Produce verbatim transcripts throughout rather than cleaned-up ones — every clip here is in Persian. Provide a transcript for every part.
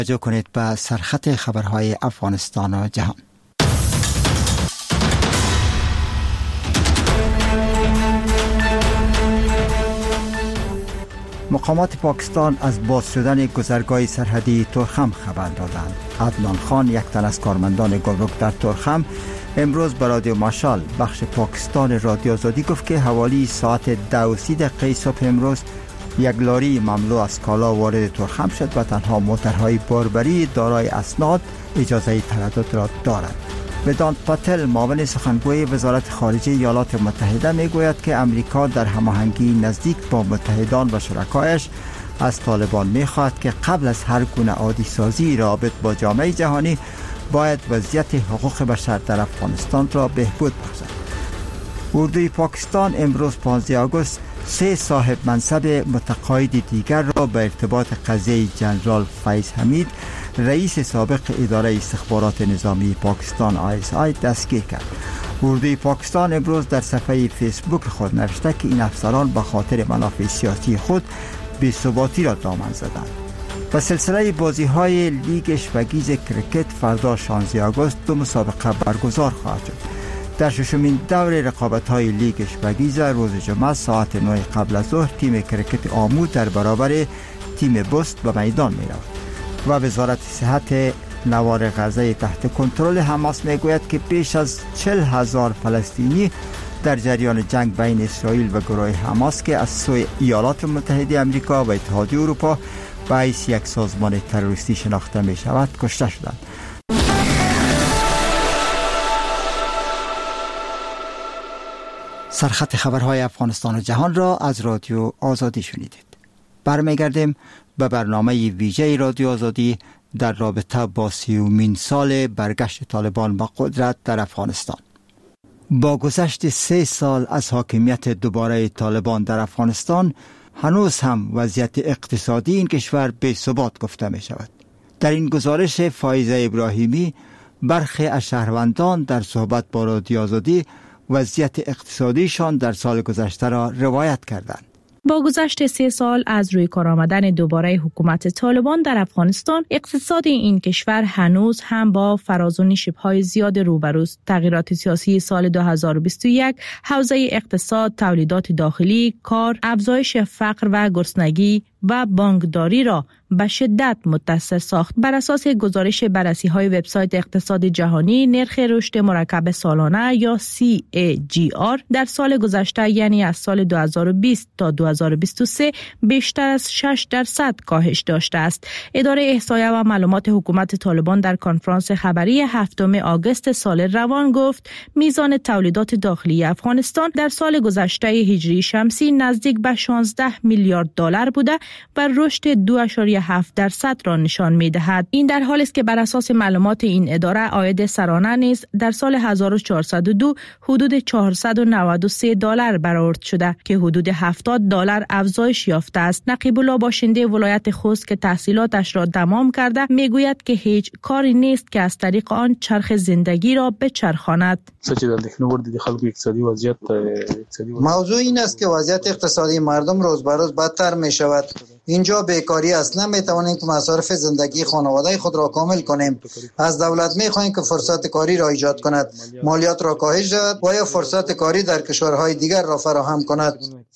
توجه کنید به سرخط خبرهای افغانستان و جهان. مقامات پاکستان از باز شدن گذرگاه سرحدی تورخم خبر دادند. عدنان خان، یک تن از کارمندان گمرک در تورخم، امروز به رادیو ماشال بخش پاکستان رادیو آزادی گفت که حوالی ساعت دو و سی دقیقه صبح امروز یک لاری مملو از کالا وارد تورخم شد و تنها موترهای باربری دارای اسناد اجازه تردد را دارند. ودانت پاتل، معاون سخنگوی وزارت خارجه ایالات متحده، میگوید که امریکا در هماهنگی نزدیک با متحدان و شرکایش از طالبان میخواهد که قبل از هر گونه عادی سازی رابط با جامعه جهانی باید وضعیت حقوق بشر در افغانستان را بهبود بخشد. اردوی پاکستان امروز پانزده آگوست سه صاحب منصب متقاعد دیگر را به ارتباط قضیه جنرال فیض حمید، رئیس سابق اداره استخبارات نظامی پاکستان آی اس آی دستگیر کرد. اردوی پاکستان امروز در صفحه فیسبوک خود نوشته که این افسران به خاطر منافع سیاسی خود بی‌ثباتی را دامن زدند. و سلسله بازی های لیگ اشوگیز کرکت فردا شانزده آگوست دو مسابقه برگزار خواهد شد. در ششمین دور رقابت های لیگ اشوگیز روز جمعه ساعت نه قبل از ظهر تیم کرکت آمود در برابر تیم بست به میدان می رود. و وزارت صحت نوار غزه تحت کنترل حماس می گوید که بیش از چهل هزار فلسطینی در جریان جنگ بین اسرائیل و گروه حماس که از سوی ایالات متحده آمریکا و اتحادیه اروپا به حیث یک سازمان تروریستی شناخته می شود کشته شدند. سرخط خبرهای افغانستان و جهان را از رادیو آزادی شنیدید. برمیگردیم به برنامه ویژه رادیو آزادی در رابطه با سیومین سال برگشت طالبان به قدرت در افغانستان. با گذشت سه سال از حاکمیت دوباره طالبان در افغانستان، هنوز هم وضعیت اقتصادی این کشور بی ثبات گفته می شود. در این گزارش فائزه ابراهیمی برخی از شهروندان در صحبت با رادیو آزادی وضعیت اقتصادیشان در سال گذشته را روایت کردند. با گذشت سه سال از روی کار آمدن دوباره حکومت طالبان در افغانستان، اقتصاد این کشور هنوز هم با فراز و نشیب‌های زیاد روبروست. تغییرات سیاسی سال دو هزار و بیست و یک، حوزه اقتصاد، تولیدات داخلی، کار، افزایش فقر و گرسنگی و بانکداری را به شدت متاثر ساخت. بر اساس گزارش بررسی‌های وبسایت اقتصاد جهانی، نرخ رشد مرکب سالانه یا سی ای جی آر در سال گذشته، یعنی از سال دو هزار و بیست تا دو هزار و بیست و سه، بیشتر از شش درصد کاهش داشته است. اداره احصایه و معلومات حکومت طالبان در کنفرانس خبری هفتم آگوست سال روان گفت میزان تولیدات داخلی افغانستان در سال گذشته هجری شمسی نزدیک به شانزده میلیارد دلار بوده و رشد دو اشاریه هفت درصد را نشان می‌دهد. این در حالی است که بر اساس معلومات این اداره عاید سرانه نیز در سال هزار و چهارصد و دو حدود چهارصد و نود و سه دلار برآورد شده که حدود هفتاد دلار افزایش یافته است. نقیب الله باشنده ولایت خوست که تحصیلاتش را تمام کرده میگوید که هیچ کاری نیست که از طریق آن چرخ زندگی را بچرخاند. موضوع این است که وضعیت اقتصادی مردم روز به روز بدتر می شود. اینجا بیکاری است. نمیتوانیم که مصارف زندگی خانواده خود را کامل کنیم. از دولت میخواهیم که فرصت کاری را ایجاد کند، مالیات را کاهش دهد و یا فرصت کاری در کشورهای دیگر را فراهم کند.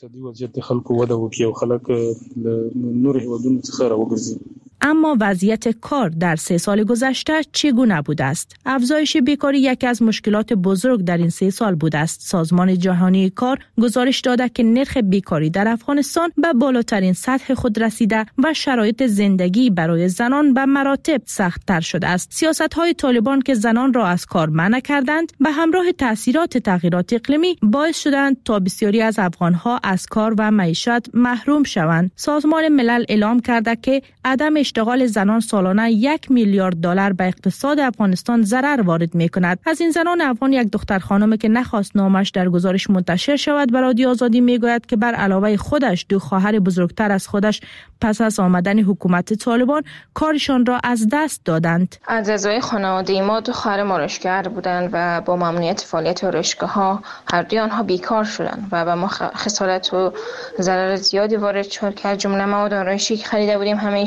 اما وضعیت کار در سه سال گذشته چگونه بوده است؟ افزایش بیکاری یکی از مشکلات بزرگ در این سه سال بوده است. سازمان جهانی کار گزارش داده که نرخ بیکاری در افغانستان به بالاترین سطح خود رسیده و شرایط زندگی برای زنان به مراتب سخت‌تر شده است. سیاست‌های طالبان که زنان را از کار منع کردند، به همراه تأثیرات تغییرات اقلیمی باعث شدند تا بسیاری از افغان‌ها از کار و معیشت محروم شوند. سازمان ملل اعلام کرده که عدم اشتغال زنان سالانه یک میلیارد دلار به اقتصاد افغانستان ضرر وارد می‌کند. از این زنان افغان یک دختر خانم که نخواست نامش در گزارش منتشر شود به رادیو آزادی میگوید که بر علاوه خودش دو خواهر بزرگتر از خودش پس از آمدن حکومت طالبان کارشان را از دست دادند. از اعضای خانواده ما دو خواهر مارشگر بودند و با ممنوعیت فعالیت آرایشگاه‌ها هر دوی آنها بیکار شدند و به ما خسارت و ضرر زیادی وارد شد که از جمله مواد آرایشی که خریده بودیم همه ایشان به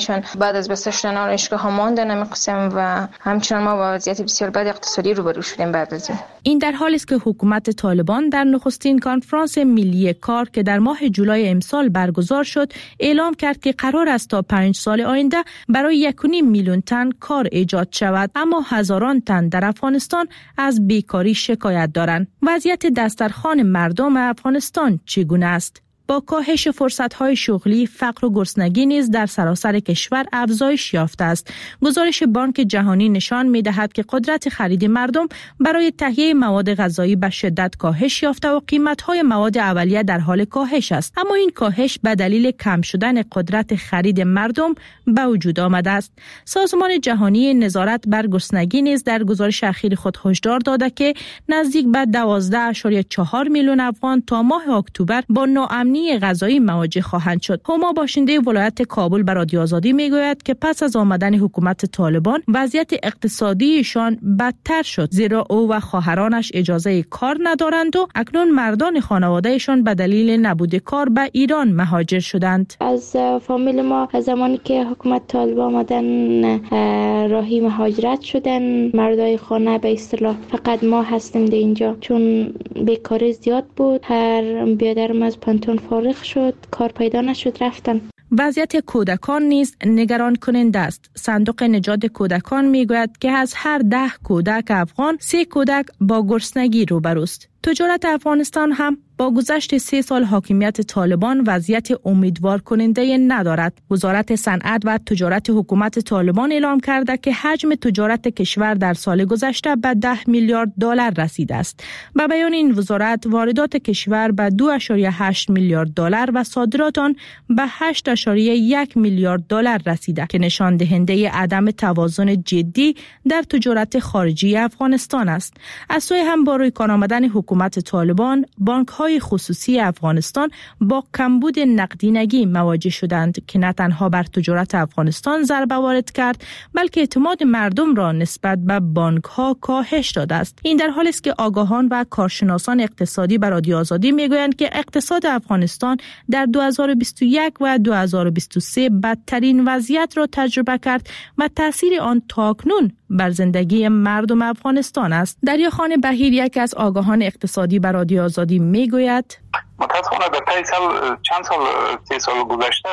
بعد از بسته شدن آرایشگاه ها ماندن همین قسم و همچنان ما با وضعیت بسیار بد اقتصادی روبرو شدیم بعد از این. این در حالی است که حکومت طالبان در نخستین کنفرانس ملی کار که در ماه جولای امسال برگزار شد اعلام کرد که قرار است تا پنج سال آینده برای یک و نیم میلیون تن کار ایجاد شود، اما هزاران تن در افغانستان از بیکاری شکایت دارند. وضعیت دسترخوان مردم افغانستان چگونه است؟ با کاهش فرصت‌های شغلی، فقر و گرسنگی نیز در سراسر کشور افزایش یافته است. گزارش بانک جهانی نشان می‌دهد که قدرت خرید مردم برای تهیه مواد غذایی به شدت کاهش یافته و قیمت‌های مواد اولیه در حال کاهش است. اما این کاهش به دلیل کم شدن قدرت خرید مردم به وجود آمده است. سازمان جهانی نظارت بر گرسنگی نیز در گزارش اخیر خود هشدار داده که نزدیک به دوازده ممیز چهار میلیون افغان تا ماه اکتبر با ناامنی غذایی مواجه خواهند شد. هما باشنده ولایت کابل به رادیو آزادی میگوید که پس از آمدن حکومت طالبان وضعیت اقتصادیشان بدتر شد، زیرا او و خواهرانش اجازه کار ندارند و اکنون مردان خانوادهشان به دلیل نبود کار به ایران مهاجر شدند. از فامیل ما از زمانی که حکومت طالبان آمدن راهی مهاجرت شدن، مردای خانه به اصطلاح فقط ما هستیم در اینجا، چون بیکاری زیاد بود. هر بیادرم از پانتون فارغ شد، کار پیدا نشد، رفتن. وضعیت کودکان نیز نگران کننده است. صندوق نجات کودکان میگوید که از هر ده کودک افغان سه کودک با گرسنگی روبروست. تجارت افغانستان هم با گذشت سه سال حاکمیت طالبان وضعیت امیدوار کننده ندارد. وزارت صنعت و تجارت حکومت طالبان اعلام کرده که حجم تجارت کشور در سال گذشته به ده میلیارد دلار رسیده است. به بیان این وزارت واردات کشور به دو ممیز هشت میلیارد دلار و صادرات آن به هشت ممیز یک میلیارد دلار رسیده که نشان دهنده عدم توازن جدی در تجارت خارجی افغانستان است. از سوی هم با روی کار آمدن حکومت طالبان، بانک‌های خصوصی افغانستان با کمبود نقدینگی مواجه شدند که نه تنها بر تجارت افغانستان ضربه وارد کرد، بلکه اعتماد مردم را نسبت به بانک‌ها کاهش داده است. این در حالی است که آگاهان و کارشناسان اقتصادی بر رادیو آزادی میگویند که اقتصاد افغانستان در دو هزار و بیست و یک و دو هزار و بیست و سه بدترین وضعیت را تجربه کرد و تاثیر آن تاکنون بر زندگی مردم افغانستان است. دریاخان بهیر یک از آگاهان اقتصادی بر رادیو آزادی میگوید متاسفانه در طی سال چند سال سه سال گذشته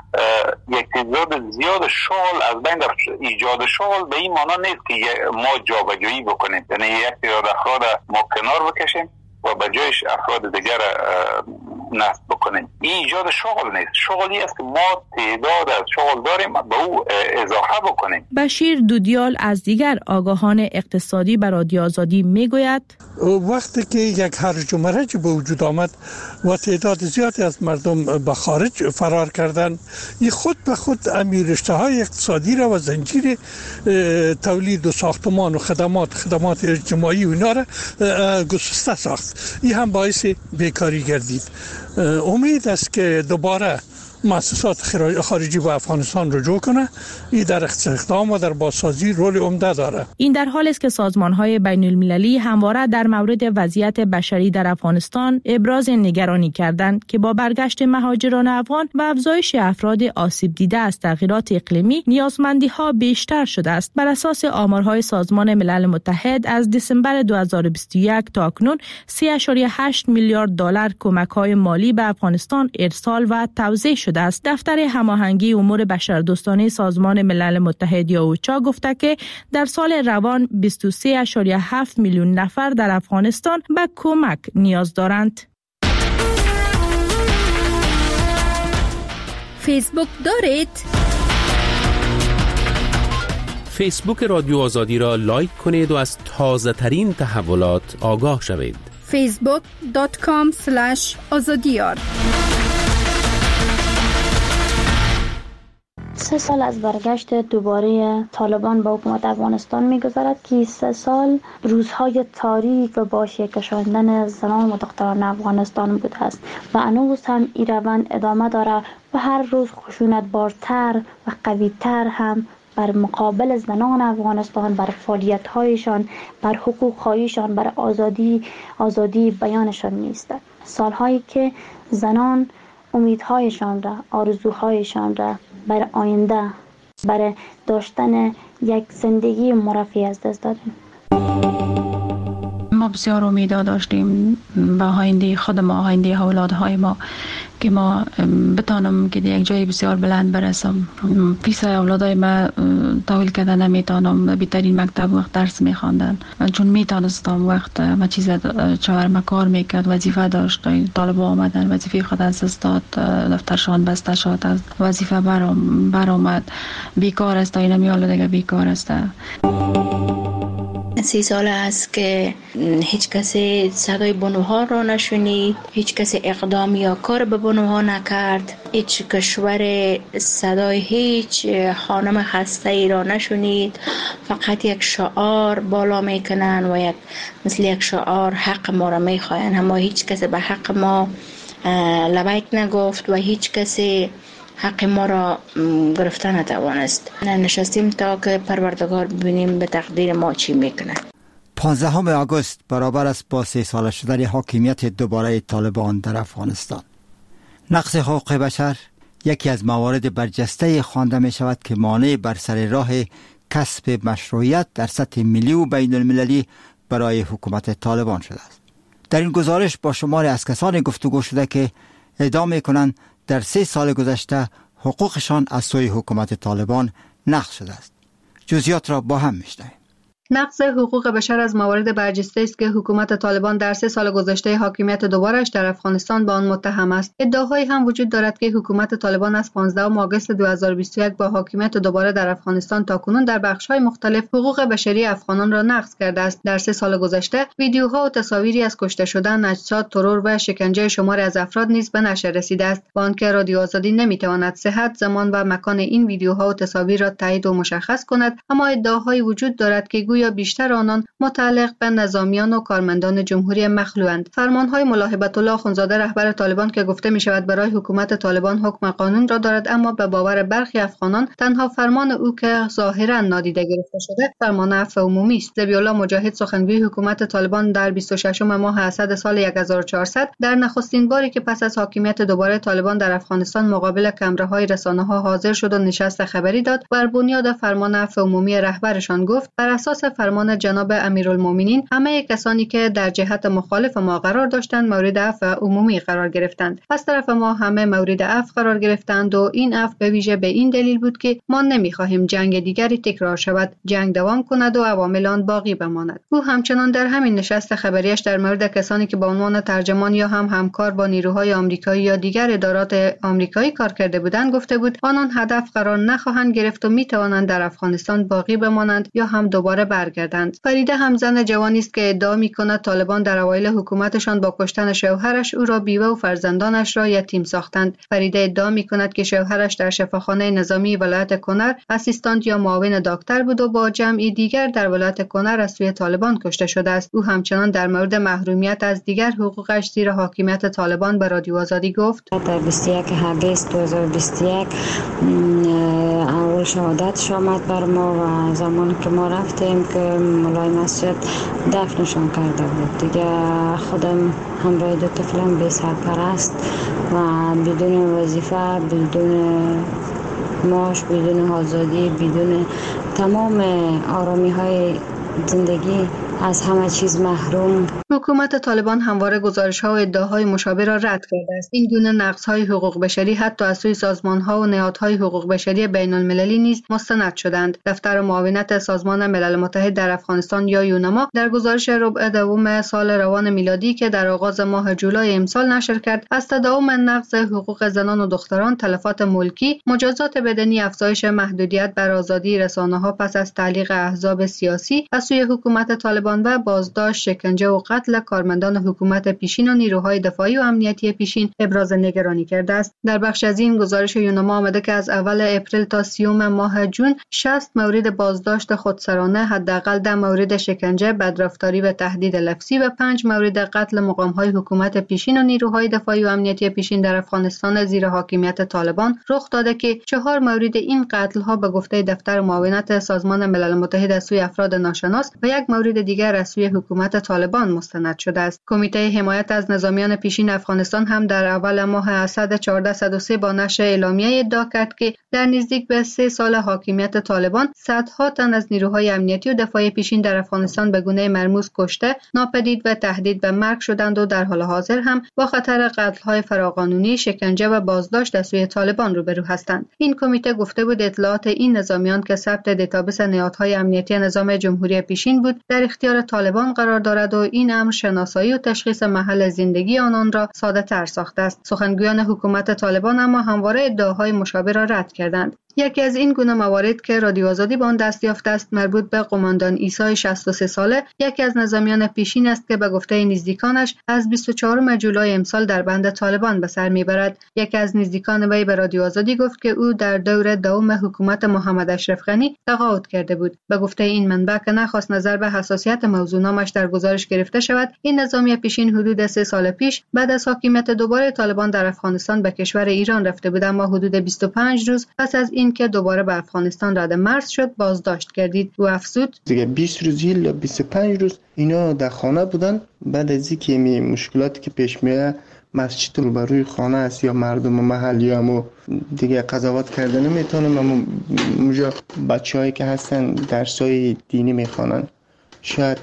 یک تعداد زیاد شغل از بین رفت. ایجاد شغل به این معنا نیست که ما جابجایی بکنیم، یعنی یک تعداد افراد ما کنار بکشیم و به جایش افراد دیگر نصب بکنیم. این ایجاد شغل نیست. شغلی است که ما تعداد از شغل داریم به او اضافه بکنیم. بشیر دودیال از دیگر آگاهان اقتصادی بر رادیو آزادی میگوید وقتی که یک هرج و مرج به وجود آمد و تعداد زیادی از مردم به خارج فرار کردند، این خود به خود رشته‌های اقتصادی را و زنجیر تولید و ساختمان و خدمات خدمات اجتماعی و اینا را گسسته ساخت. این هم باعث بیکاری گردید. امید است که دوباره مؤسسات خارجی با افغانستان رجوع کنه. این در استخدام و در بازسازی رول عمده داره. این در حالی است که سازمان‌های بین‌المللی همواره در مورد وضعیت بشری در افغانستان ابراز نگرانی کردند که با برگشت مهاجران افغان و افزایش افراد آسیب دیده از تغییرات اقلیمی نیازمندی‌ها بیشتر شده است. بر اساس آمارهای سازمان ملل متحد از دسامبر دو هزار و بیست و یک تا اکنون سه ممیز هشت میلیارد دلار کمک‌های مالی به افغانستان ارسال و توزیع شده است. دفتر هماهنگی امور بشردوستانه سازمان ملل متحد یا اوچا گفته که در سال روان بیست و سه ممیز هفت میلیون نفر در افغانستان به کمک نیاز دارند. فیسبوک دارید؟ فیسبوک رادیو آزادی را لایک کنید و از تازه ترین تحولات آگاه شوید. فیسبوک دات کام اسلش آزادیار. سه سال از برگشت دوباره طالبان با حکومت افغانستان می‌گذرد که سه سال روزهای تاریک و با شکشاندن زنان و دختران افغانستان بوده است و هنوز هم این روند ادامه داره و هر روز خشونت بارتر و قوی‌تر هم بر مقابل زنان افغانستان، بر فعالیت‌هایشان، بر حقوق‌هایشان، بر آزادی آزادی بیانشان نیست. سال‌هایی که زنان امیدهایشان را، آرزوهایشان را بر آینده برای داشتن یک زندگی مرفه از دست دادیم. ما بسیار امید داشتیم به آینده خود ما، آینده اولادهای ما، که ما بتانم که یک جای بسیار بلند برسم. پیش اولادای ما تحویل کردن نمیتونم، بهترین مکتب وقت درس میخواندن، چون میتونستم وقت ما چیز چهارم کار میکرد، وظیفه داشت، طالبا آمدن وظیفه خود از دست داد، دفترشان بسته شد، از وظیفه برام برآمد، بیکار است، اینا میاله دیگه بیکار است. سی سال است که هیچ کسی صدای بانوها را نشنید، هیچ کسی اقدام یا کار به بانوها نکرد، هیچ کشور صدای هیچ خانم خسته ای را نشنید. فقط یک شعار بالا میکنن و یک مثل یک شعار حق ما را میخواین، اما هیچ کسی به حق ما لبیک نگفت و هیچ کسی حق ما را گرفته نتوانست. نشستیم تا که پروردگار ببینیم به تقدیر ما چی میکنه. پانزدهم آگوست برابر است با سه سال شدن حاکمیت دوباره طالبان در افغانستان. نقض حقوق بشر یکی از موارد برجسته خوانده می شود که مانع بر سر راه کسب مشروعیت در سطح ملی و بین المللی برای حکومت طالبان شده است. در این گزارش با شماری از کسان گفتگو شده که ادعا می کنند در سه سال گذشته حقوقشان از سوی حکومت طالبان نقض شده است. جزئیات را با هم میشنویم. نقض حقوق بشر از موارد برجسته است که حکومت طالبان در سه سال گذشته حاکمیت دوبارش در افغانستان با آن متهم است. ادعاهایی هم وجود دارد که حکومت طالبان از پانزدهم آگوست دو هزار و بیست و یک با حاکمیت دوباره در افغانستان تاکنون در بخش‌های مختلف حقوق بشری افغانان را نقض کرده است. در سه سال گذشته ویدیوها و تصاویری از کشته شدن، اجساد، ترور و شکنجه شماری از افراد نیز به نشر رسیده است. با آنکه رادیو آزادی نمیتواند صحت، زمان و مکان این ویدیوها و تصاویر را تایید و مشخص کند، اما ادعاهایی وجود دارد که یا بیشتر آنان متعلق به نظامیان و کارمندان جمهوری مخلوعند. فرمانهای ملا هیبت الله اخوندزاده رهبر طالبان که گفته می شود برای حکومت طالبان حکم قانون را دارد، اما به باور برخی افغانان تنها فرمان او که ظاهرا نادیده گرفته شده فرمان عفو عمومی است. ذبیح الله مجاهد سخنگوی حکومت طالبان در بیست و ششم ماه اسد سال هزار و چهارصد در نخستین باری که پس از حاکمیت دوباره طالبان در افغانستان مقابل کامراهای رسانه‌ها حاضر شد و نشست خبری داد، بر بنیاد فرمان عفو عمومی رهبرشان گفت بر اساس فرمان جناب امیرالمومنین همه کسانی که در جهت مخالف ما قرار داشتند مورد عفو عمومی قرار گرفتند. از طرف ما همه مورد عفو قرار گرفتند و این عفو به ویژه به این دلیل بود که ما نمی‌خواهیم جنگ دیگری تکرار شود، جنگ دوام کند و عوامل آن باقی بماند. او همچنان در همین نشست خبریش در مورد کسانی که به عنوان ترجمان یا هم همکار با نیروهای آمریکایی یا دیگر ادارات آمریکایی کار کرده بودند گفته بود آنان هدف قرار نخواهند گرفت و می‌توانند در افغانستان باقی بمانند یا هم دوباره برگردند. فریده همزن جوانی است که ادعا می‌کند طالبان در اوایل حکومتشان با کشتن شوهرش او را بیوه و فرزندانش را یتیم ساختند. فریده ادعا می‌کند که شوهرش در شفاخانه نظامی ولایت کنر اسیستانت یا معاون دکتر بود و با جمعی دیگر در ولایت کنر از سوی طالبان کشته شده است. او همچنان در مورد محرومیت از دیگر حقوقش زیر حاکمیت طالبان به رادیو آزادی گفت: در بیست و یک آگوست دو هزار و بیست و یک اول شهادت آمد بر ما و زمانی که ما رفتیم که مولای مسجد دفنشان کرده بود. دیگه خودم همراه دو طفلم بی سرپرست و بدون وظیفه، بدون معاش، بدون آزادی، بدون تمام آرامی های زندگی از همه چیز محروم. حکومت طالبان همواره گزارش‌ها و ادعاهای مشابه را رد کرده است. این گونه نقض‌های حقوق بشری حتی از سوی سازمان‌ها و نهادهای حقوق بشری بین‌المللی نیز مستند شدند. دفتر معاونت سازمان ملل متحد در افغانستان یا یونما در گزارش ربع دوم سال روان میلادی که در آغاز ماه جولای امسال نشر کرد، از تداوم نقض حقوق زنان و دختران، تلفات ملکی، مجازات بدنی، افزایش محدودیت بر آزادی رسانه‌ها پس از تعلیق احزاب سیاسی از سوی حکومت طالبان و بازداشت، شکنجه و قتل کارمندان حکومت پیشین و نیروهای دفاعی و امنیتی پیشین ابراز نگرانی کرده است. در بخش از این گزارش یونما آمده که از اول اپریل تا سیوم ماه جون شصت مورد بازداشت خودسرانه، حداقل ده مورد شکنجه، بدرفتاری و تهدید لفظی و پنج مورد قتل مقام‌های حکومت پیشین و نیروهای دفاعی و امنیتی پیشین در افغانستان زیر حاکمیت طالبان رخ داده که چهار مورد این قتل‌ها به گفته دفتر معاونت سازمان ملل متحد از سوی افراد ناشناس و یک مورد دیگر دیگر از سوی حکومت طالبان مستند شده است. کمیته حمایت از نظامیان پیشین افغانستان هم در اول ماه اسد چهارده صد و سه با نشر اعلامیه ادعا کرد که در نزدیک به سه سال حاکمیت طالبان صدها تن از نیروهای امنیتی و دفاعی پیشین در افغانستان به گونه مرموز کشته، ناپدید و تهدید به مرگ شدند و در حال حاضر هم با خطر قتل‌های فراقانونی، شکنجه و بازداشت از سوی طالبان روبرو هستند. این کمیته گفته بود اطلاعات این نظامیان که ثبت دیتابیس نهادهای امنیتی نظام جمهوری پیشین بود در اختیار طالبان قرار دارد و این امر شناسایی و تشخیص محل زندگی آنان را ساده‌تر ساخته است. سخنگویان حکومت طالبان اما همواره ادعاهای مشابه را رد کردند. یکی از این گونه موارد که رادیو آزادی با آن دست یافته است مربوط به قماندان عیسی شصت و سه ساله، یکی از نظامیان پیشین است که به گفته نزدیکانش از بیست و چهارم جولای امسال در بند طالبان به سر میبرد. یکی از نزدیکان وی به رادیو آزادی گفت که او در دور دوم حکومت محمد اشرف غنی تقاعد کرده بود. به گفته این منبع که نخواست نظر به حساسیت موضوع نامش در گزارش گرفته شود، این نظامی پیشین حدود سه سال پیش بعد از حاکمیت دوباره طالبان در افغانستان به کشور ایران رفته بود، اما حدود بیست و پنج روز پس از این که دوباره به افغانستان رد مرز شد بازداشت کردید. و افزود دیگه بیست روز یا بیست و پنج روز اینا در خانه بودن. بعد از اینکه می مشکلاتی که پیش میاد، مسجد روبروی خانه است یا مردم محلی همو دیگه قضاوت کردن نمیتونم، اما اونجا بچه‌هایی که هستن درسای دینی میخوانن، شاید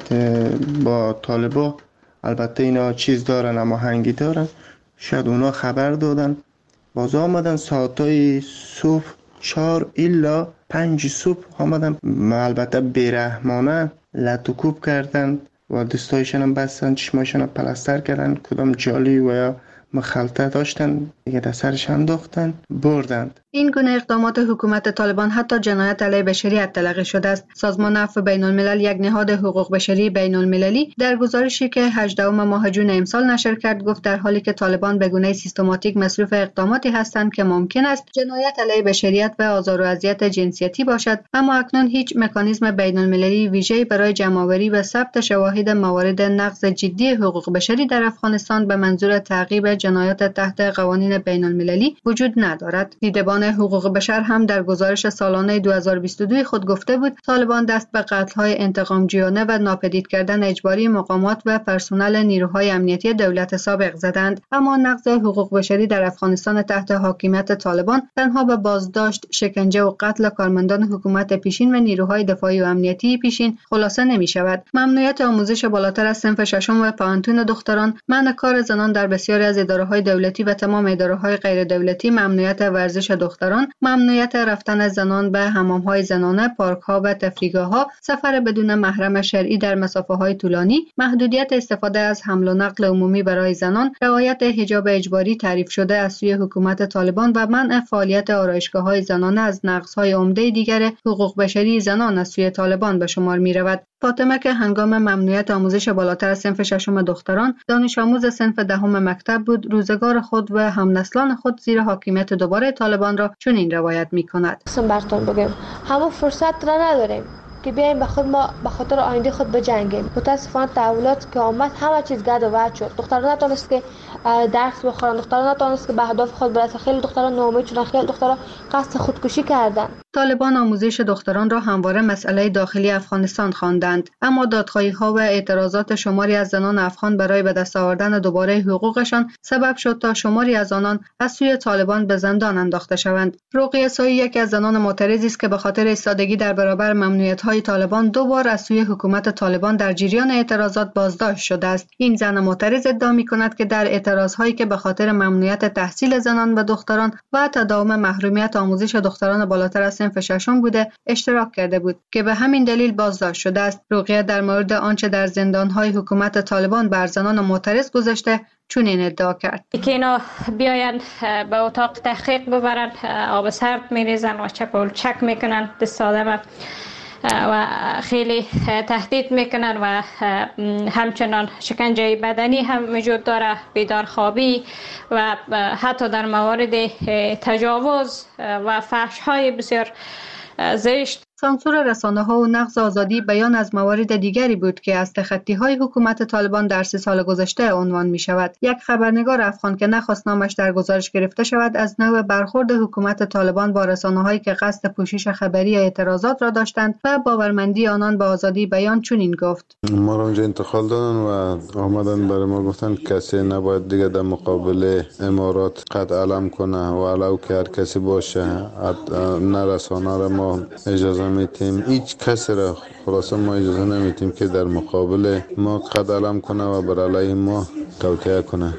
با طالبا البته اینا چیز دارن اما هنگی دارن، شاید اونا خبر دادن، باز آمدن ساعتای صبح چهار الا پنج صبح آمدن، البته بیرحمانه لط و کوب کردن و دستایشان هم بستن، چشمایشان هم پلستر کردن، کدام جالی و یا مخلطه داشتن دیگه در سرش انداختن بردند. این گونه اقدامات حکومت طالبان حتی جنایت علیه بشریت تلقی شده است. سازمان عفو بین الملل، یک نهاد حقوق بشری بین المللی، در گزارشی که هجدهم ماه جون امسال نشر کرد گفت در حالی که طالبان به گونه سیستماتیک مصروف اقداماتی هستند که ممکن است جنایت علیه بشریت و آزار و اذیت جنسیتی باشد، اما اکنون هیچ مکانیزم بین المللی ویژه‌ای برای جمع‌آوری و ثبت شواهد موارد نقض جدی حقوق بشری در افغانستان به منظور تعقیب جنایات تحت قوانین بین المللی وجود ندارد. دیدبان حقوق بشر هم در گزارش سالانه دو هزار و بیست و دو خود گفته بود طالبان دست به قتل‌های انتقام‌جویانه و ناپدید کردن اجباری مقامات و پرسنل نیروهای امنیتی دولت سابق زدند، اما نقض حقوق بشری در افغانستان تحت حاکمیت طالبان تنها به بازداشت، شکنجه و قتل کارمندان حکومت پیشین و نیروهای دفاعی و امنیتی پیشین خلاصه نمی‌شود. ممنوعیت آموزش بالاتر از صنف ششم و پانتون دختران، منع کار زنان در بسیاری از اداره‌های دولتی و تمام اداره‌های غیر دولتی، ممنوعیت ورزش دختران، ممنوعیت رفتن زنان به حمام‌های زنانه، پارک‌ها و تفریحگاه‌ها، سفر بدون محرم شرعی در مسافه‌های طولانی، محدودیت استفاده از حمل و نقل عمومی برای زنان، رعایت حجاب اجباری تعریف شده از سوی حکومت طالبان و منع فعالیت آرایشگاه‌های زنانه از نقض‌های عمده دیگر حقوق بشری زنان از سوی طالبان به شمار می‌رود. فاطمه که هنگام ممنوعیت آموزش بالاتر از صنف ششم دختران دانش آموز صنف دهم مکتب بود، روزگار خود و همنسلان خود زیر حاکمیت دوباره طالبان را چنین روایت می‌کند. براتون بگم همون فرصت را نداریم که بیایم به خود ما به خاطر آینده خود بجنگیم. متاسفانه تحولات که آمد همه چیز گد و وحش شد. دختران نتونست که درس بخورن، دختران نتونست که به اهداف خود برسن، خیلی دختران ناامید شدن، خیلی دختران قصد خودکشی کردن. طالبان آموزش دختران را همواره مسئله داخلی افغانستان خواندند، اما دادخواهی‌ها و اعتراضات شماری از زنان افغان برای به دست آوردن دوباره حقوقشان سبب شد تا شماری از آنان از سوی طالبان به زندان انداخته شوند. رقیه سایی یکی از زنان معترضی است که به خاطر ایستادگی در برابر ممنوعیت‌های طالبان دو بار از سوی حکومت طالبان در جریان اعتراضات بازداشت شده است. این زن معترض ادعا می‌کند که در اعتراض‌هایی که به خاطر ممنوعیت تحصیل زنان و دختران و تداوم محرومیت آموزش دختران بالاتر از صنف ششم بوده اشتراک کرده بود که به همین دلیل بازداشت شده است. رقیه در مورد آنچه در زندان‌های حکومت طالبان بر زنان معترض گذشته چنین ادعا کرد که اینا بیاین به اتاق تحقیق ببرن، آب سرد میریزن و چک و چک میکنن دست آدم و خیلی تهدید میکنن و همچنان شکنجه بدنی هم وجود داره، بیدارخوابی و حتی در موارد تجاوز و فحش های بسیار زشت سانسور رسانه‌ها و نقض آزادی بیان از موارد دیگری بود که از تخطی‌های حکومت طالبان در سه سال گذشته عنوان می‌شود. یک خبرنگار افغان که نخواست نامش در گزارش گرفته شود از نوع برخورد حکومت طالبان با رسانه‌هایی که قصد پوشش خبری اعتراضات را داشتند و باورمندی آنان به آزادی بیان چنین گفت: ما را اونجا انتقال دادن و آمدن برای ما گفتن کسی نباید دیگه در مقابل امارات قد علم کنه و علاو که هر کسی باشه، نه رسانه را ما اجازه میتیم، هیچ کسی را خلاصه ما اجازه نمیتیم که در مقابل ما قد علم کنه و بر علیه ما توطئه کنه.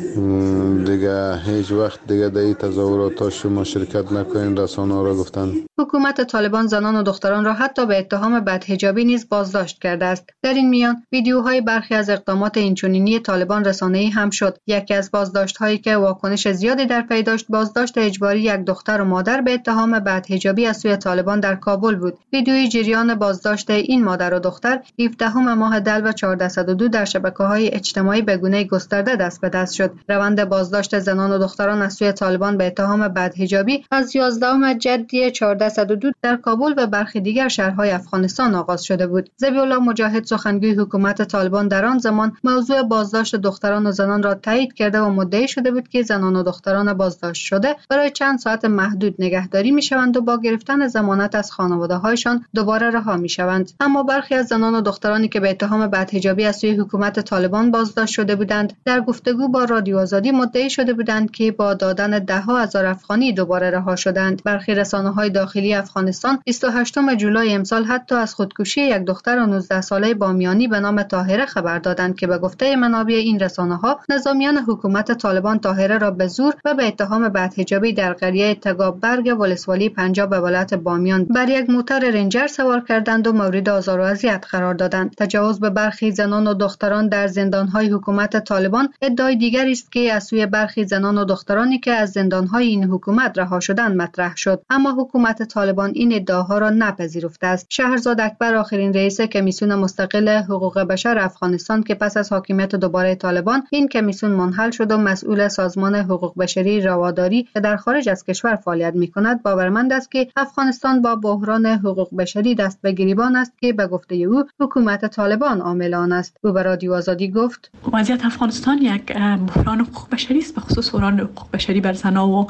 دیگه هیچ وقت دیگه در این تظاهرات شما شرکت نکنین، رسانه را گفتن. حکومت طالبان زنان و دختران را حتی به اتهام بدحجابی نیز بازداشت کرده است. در این میان ویدیوهای برخی از اقدامات اینچنینی طالبان رسانه‌ای هم شد. یکی از بازداشت‌هایی که واکنش زیادی در پی داشت بازداشت اجباری یک دختر و مادر به اتهام بدحجابی از سوی طالبان در کابل بود. ویدیوی جریان بازداشت این مادر و دختر هفدهم ماه دل و چهارصد و دو در شبکه‌های اجتماعی به گونه گسترده دست به دست شد. روند بازداشت زنان و دختران از سوی طالبان به اتهام بدحجابی از یازدهم جدی چهارصد و دو در کابل و برخی دیگر شهرهای افغانستان آغاز شده بود. ذبیح الله مجاهد سخنگوی حکومت طالبان در آن زمان موضوع بازداشت دختران و زنان را تایید کرده و مدعی شده بود که زنان و دختران بازداشت شده برای چند ساعت محدود نگهداری می‌شوند و با گرفتن ضمانت از خانواده‌هایشان دوباره رها می‌شوند. اما برخی از زنان و دخترانی که به اتهام بدحجابی از سوی حکومت طالبان بازداشت شده بودند در گفتگو با رادیو آزادی مدعی شده بودند که با دادن ده‌ها هزار افغانی دوباره رها شدند. برخی رسانه‌های داخلی افغانستان بیست و هشتم جولای امسال حتی از خودکشی یک دختر نوزده ساله بامیانی به نام طاهره خبر دادند که به گفته منابع این رسانه‌ها نظامیان حکومت طالبان طاهره را به زور و به اتهام بدحجابی در قریه تگابرگ ولسوالی پنجاب ولایت بامیان بر یک موتر رنجر سوار کردند و مورد آزار و اذیت قرار دادند. تجاوز به برخی زنان و دختران در زندان‌های حکومت طالبان ادعای دیگری است که از سوی برخی زنان و دخترانی که از زندان‌های این حکومت رها شدند مطرح شد، اما حکومت طالبان این ادعاها را نپذیرفته است. شهرزاد اکبر آخرین رئیس کمیسیون مستقل حقوق بشر افغانستان که پس از حاکمیت دوباره طالبان این کمیسیون منحل شد و مسئول سازمان حقوق بشری رواداری که در خارج از کشور فعالیت می‌کند باورمند است که افغانستان با بحران حقوق بشری دست به گریبان است که به گفته او حکومت طالبان عامل آن است. او به رادیو آزادی گفت: وضعیت افغانستان یک بحران حقوق بشری است، به خصوص بحران حقوق بشری بر زنان و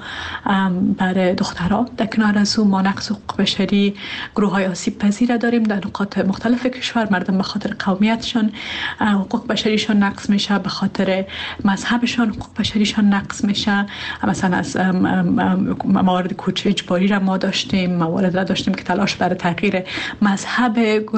بر دختران. در کنار از او ما نقض حقوق بشری گروه‌های آسیب پذیر داریم در نقاط مختلف کشور. مردم به خاطر قومیتشان حقوق بشریشان نقض میشه، به خاطر مذهبشان حقوق بشریشان نقض میشه. مثلا از موارد کوچ اجباری را ما داشتیم، موارد را داشتیم که تلاش برای تغییر مذهب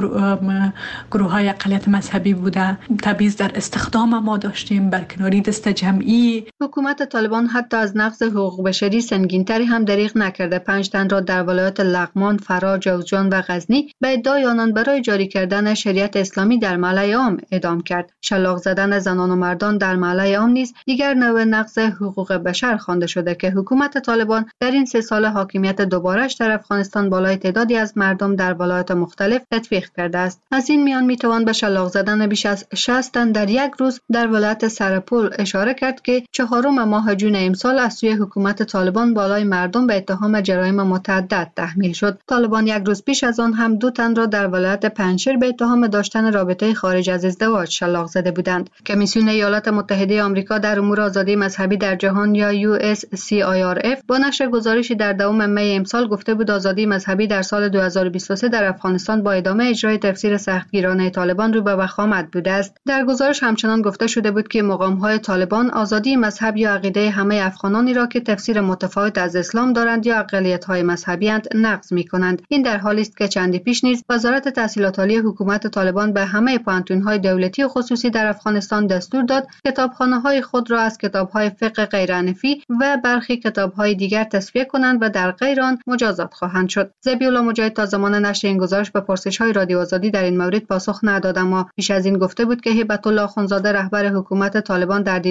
گروه‌های اقلیت مذهبی بوده. تبعیض در استخدام ما داشتیم، برکناری دست جمعی. حکومت طالبان حتی از نقض حقوق بشری سنگین‌تری هم دریغ نکرده. پنج تن را در ولایت لغمان، فرا، جوزجان و غزنی به ادعای آنان برای جاری کردن شریعت اسلامی در ملأ عام اعدام کرد. شلاق زدن زنان و مردان در ملأ عام نیز دیگر نوع نقض حقوق بشر خوانده شده که حکومت طالبان در این سه سال حاکمیت دوباره‌اش در افغانستان بالای تعدادی از مردم در ولایات مختلف تطبیق کرده است. از این میان میتوان به شلاق زدن بیش از شصت تن در یک روز در ولایت سرپل اشاره کرد که چهارم ماه جون امسال از سوی حکومت طالبان بالای مردم به اتهام جرایم متعدد تحمیل شد. طالبان یک روز پیش از آن هم دو تن را در ولایت پنجشیر به اتهام داشتن رابطه خارج از ازدواج شلاق زده بودند. کمیسیون ایالات متحده آمریکا در امور آزادی مذهبی در جهان یا یو اس سی آی آر اف با نشر گزارشی در دوم می امسال گفته بود آزادی مذهبی در سال دو هزار و بیست و سه در افغانستان با ادامه اجرای تفسیر سختگیرانه طالبان رو به وخامت بوده است. در گزارش همچنان گفته شده بود که مقام‌های طالبان آزادی مذهب یا عقیده همه افغانانی را که تفسیر متفاوت از اسلام دارند یا اقلیت‌های مذهبی اند نقض می‌کنند. این در حالی است که چندی پیش نیز وزارت تحصیلات عالی حکومت طالبان به همه پانتون‌های دولتی و خصوصی در افغانستان دستور داد کتابخانه‌های خود را از کتاب‌های فقه غیرحنفی و برخی کتاب‌های دیگر تصفیه کنند و در غیر آن مجازات خواهند شد. ذبیح الله مجاهد تا زمان نشر این گزارش به پرسش‌های رادیو آزادی در این مورد پاسخ نداد، اما پیش از این گفته بود که هیبت الله اخوندزاده رهبر حکومت طالبان در دیدار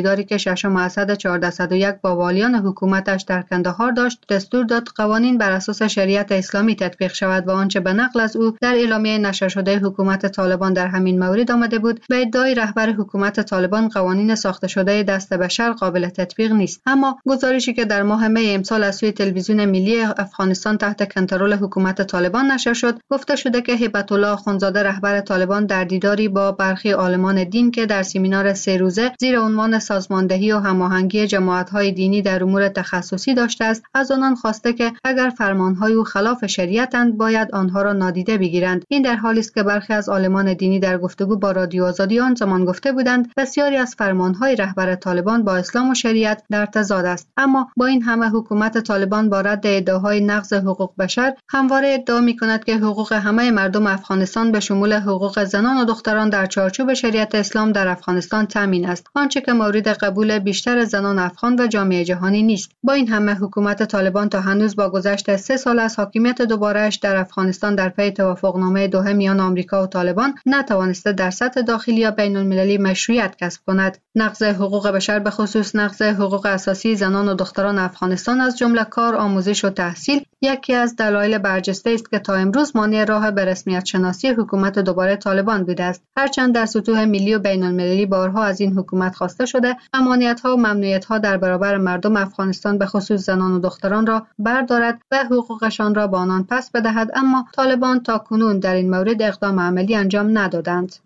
دیداری که ششم اسد چهارصد و یک با والیان حکومتش در کندهار داشت، دستور داد قوانین بر اساس شریعت اسلامی تطبیق شود و آنچه به نقل از او در اعلامیه نشر شده حکومت طالبان در همین مورد آمده بود، به ادعای رهبر حکومت طالبان قوانین ساخته شده دست بشر قابل تطبیق نیست. اما گزارشی که در ماه می امسال از سوی تلویزیون ملی افغانستان تحت کنترل حکومت طالبان نشر شد، گفته شده که هیبت الله آخوندزاده رهبر طالبان در دیداری با برخی عالمان دین که در سمینار سه روزه زیر عنوان سازماندهی و هماهنگی جماعت‌های دینی در امور تخصصی داشته است، از آنان خواسته که اگر فرمان‌های او خلاف شریعتند باید آنها را نادیده بگیرند. این در حالی است که برخی از عالمان دینی در گفتگو با رادیو آزادی آن زمان گفته بودند بسیاری از فرمان‌های رهبر طالبان با اسلام و شریعت در تضاد است. اما با این همه حکومت طالبان با رد ادعاهای نقض حقوق بشر همواره ادعا می‌کند که حقوق همه مردم افغانستان به شمول حقوق زنان و دختران در چارچوب شریعت اسلام در افغانستان تامین است، آنچه که مورد قبول بیشتر زنان افغان و جامعه جهانی نیست. با این همه حکومت طالبان تا هنوز با گذشت سه سال از حاکمیت دوباره‌اش در افغانستان در پی توافقنامه دوحه میان آمریکا و طالبان نتوانسته در سطح داخلی یا بین‌المللی مشروعیت کسب کند. نقض حقوق بشر به خصوص نقض حقوق اساسی زنان و دختران افغانستان از جمله کار، آموزش و تحصیل یکی از دلایل برجسته است که تا امروز مانع راه به رسمیت شناسی حکومت دوباره طالبان بوده است. هرچند در سطوح ملی و بین‌المللی بارها از این حکومت خواسته شده ممانعت‌ها و ممنوعیت‌ها در برابر مردم افغانستان به خصوص زنان و دختران را بردارد و حقوقشان را به آنان پس بدهد، اما طالبان تا کنون در این مورد اقدام عملی انجام ندادند.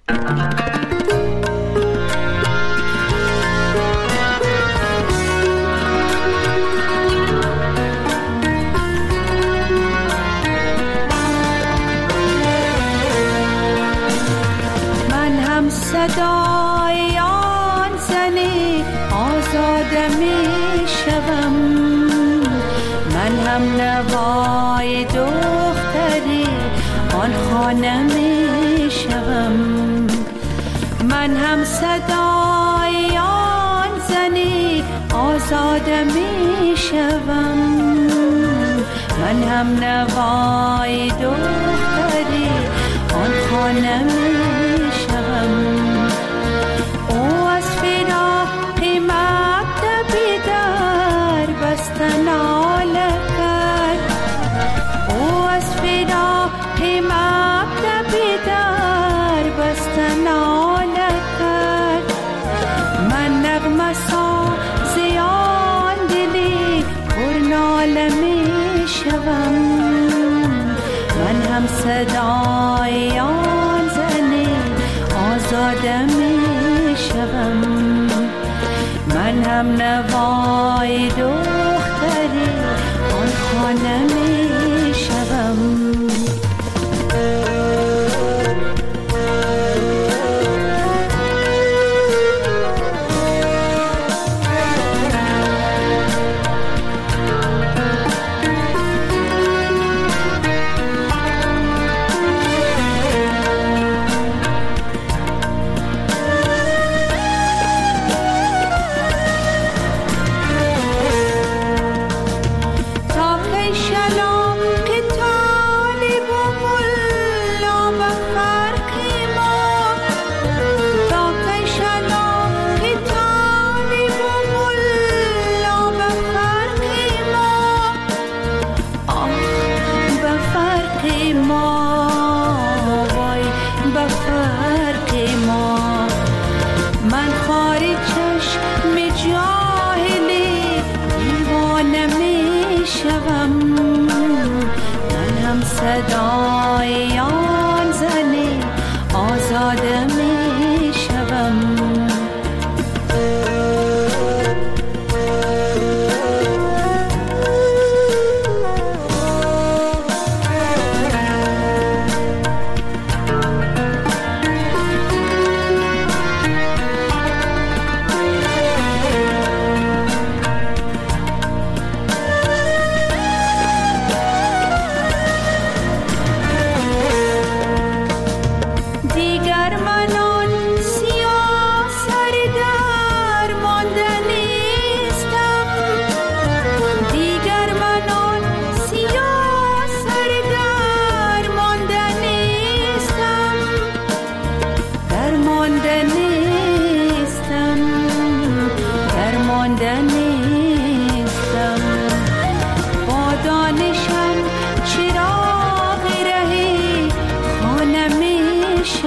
صدای آن زنی آزاده می شوم، من هم نوای دختری آن خانه می شوم، من هم صدای آن زنی آزاده می شوم، من هم نوای دختری آن خانه می شوم. ناله کرد او از فراق مکتب در بست ناله کرد، من نغمه سازی آن دلی پر ناله می شوم، من هم صدای آن زنی آزاده می شوم، من هم نوای دختری آن خانه می شوم.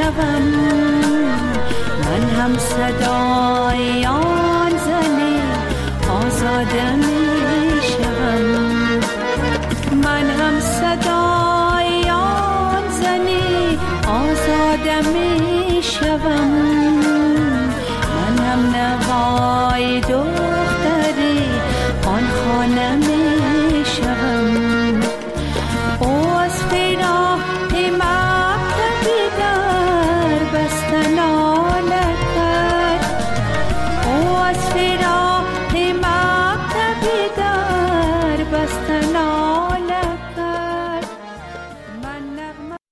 شوم، من هم صدای آن زن آزاده می شوم، من هم صدای آن زن آزاده می شوم، من هم نوای دختری آن خانه